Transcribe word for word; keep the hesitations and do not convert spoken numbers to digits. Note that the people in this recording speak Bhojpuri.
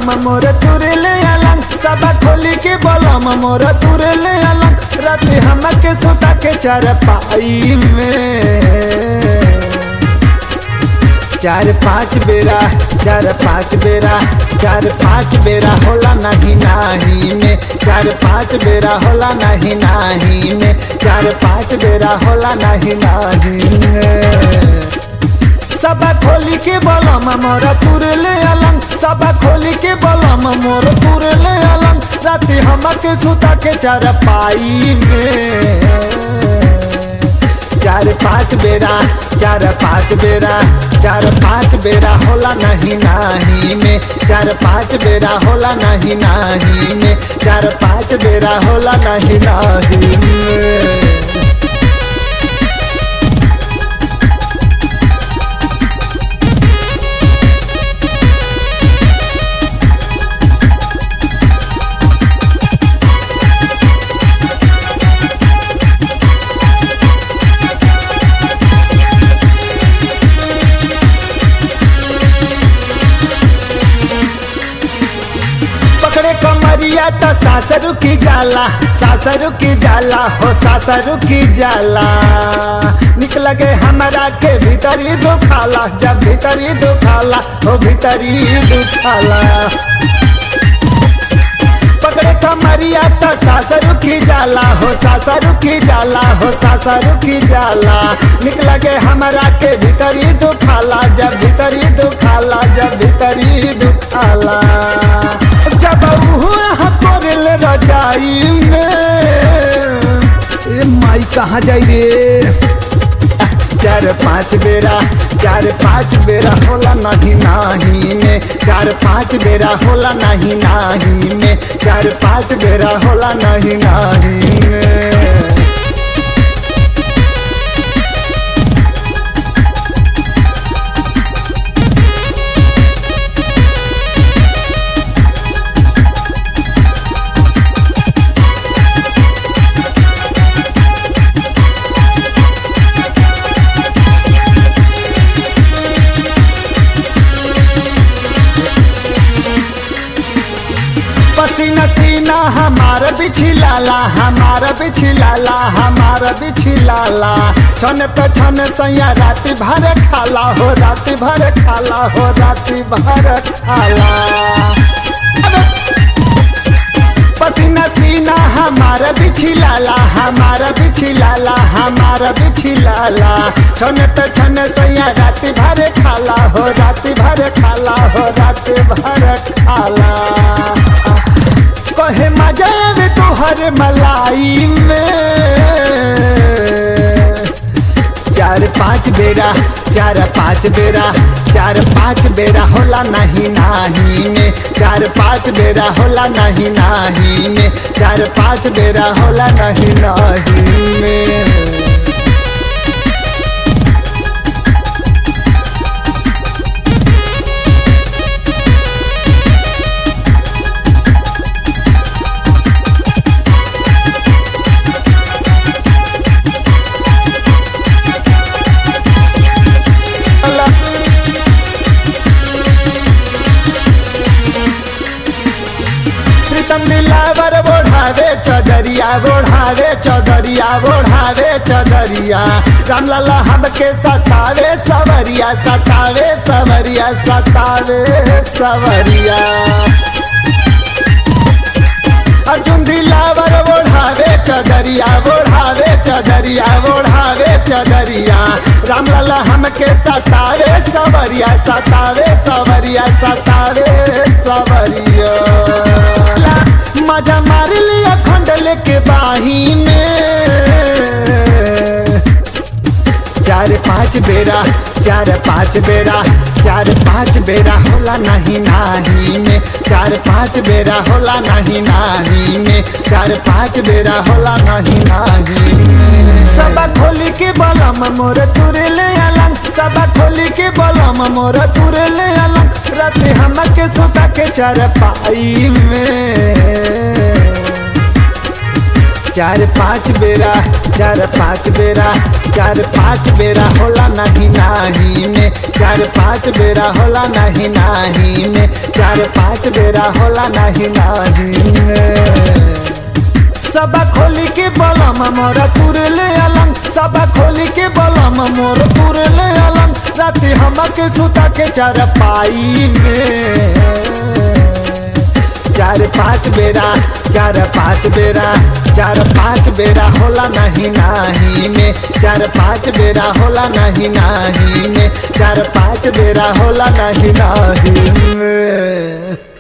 बलम मोर तुरले अलंग सबा खोली के बलम मोर तुरले अलंग राती हमके सुता के चारपाई में चार पाँच बेरा चार पाँच बेरा चार पाँच बेरा होला नहीं नाही में चार पाँच बेरा होला नहीं नाही में चार पाँच बेरा होला नहीं नाही में सबा खोली के बलम मोर तुरले अलंग सबा खोली के बलम मोर तुरले अलंग राती हमके सुता के चारपाई में चार पाँच बेरा चार पाँच बेरा चार पाँच बेरा होला नहीं नाही में चार पाँच बेरा होला नहीं नाही में चार पाँच बेरा होला नहीं नाही में कमरिया तो सासरू की जाला सासरू की जाला हो सासरू की जाला निकल गए हमारा के भीतरी दुखाला जब भीतरी दुखाला हो भीतरी दुखाला पकड़े कमरिया तो सासरू की जाला हो सासरू की जाला हो सासरू की जाला निकल गए हमारा के भीतरी दुखाला जब भीतरी दुखाला जब भीतरी दुखाला जब रजाई में ए माई कहाँ जाई रे चार पाँच बेरा चार पाँच बेरा होला नहीं नाही में चार पाँच बेरा होला नहीं नाही में चार पाँच बेरा होला नहीं नाही में पसीना सीना हमारा बिछिलाला हमारा बिछिलाला हमारा बिछिलाला छन पे छन सैया राती भर खाला हो राती भर खाला हो राती भर खाला पसीना सीना हमारा बिछिलाला हमारा बिछिलाला हमारा बिछिलाला छन पे छन सैया राती भर खाला हो राती भर खाला हो राती भर खाला कहे मजा में तोहर मलाई में चार पाँच बेरा चार पाँच बेरा चार पाँच बेरा होला नहीं नाही में चार पाँच बेरा होला नहीं नाही में चार पाँच बेरा होला नहीं नाही में दिलावर बोढ़ावे चौधरिया बोढ़ावे चौधरिया बोढ़ावे चौधरिया रामलाला हमके सतावे सवरिया सतावे सवरिया सतावे सवरिया अर्जुन दिलावर बोढ़ावे चौधरिया बोढ़ावे चौधरिया बोढ़ावे चौधरिया रामलाला हमके सतावे सवरिया सतावे सवरिया सतावे सवरिया मजा मार लिया खंडल के बाही में चार पाँच बेरा चार पाँच बेरा चार पाँच बेरा होला नहीं नाही में चार पाँच बेरा होला नहीं नाही में चार पाँच बेरा होला नहीं नाही में सबा खोली के बलम मोर तुरले अलंग सबा खोली के बलम मोर तुरले अलंग राती हमके सुता के चारपाई में चार पाँच बेरा चार पाँच बेरा चार पाँच बेरा होला नहीं नाही में चार पाँच बेरा होला नहीं नाही में चार पाँच बेरा होला नहीं नाही में सबा खोली के बलम मोर तुरले अलंग सबा खोली के बलम मोर तुरले अलंग राती हमके सुता के चार पाई में चार पाँच बेरा चार पाँच बेरा चार पाँच बेरा होला नहीं नाही में चार पाँच बेरा होला नहीं नाही में चार पाँच बेरा होला नहीं नाही में।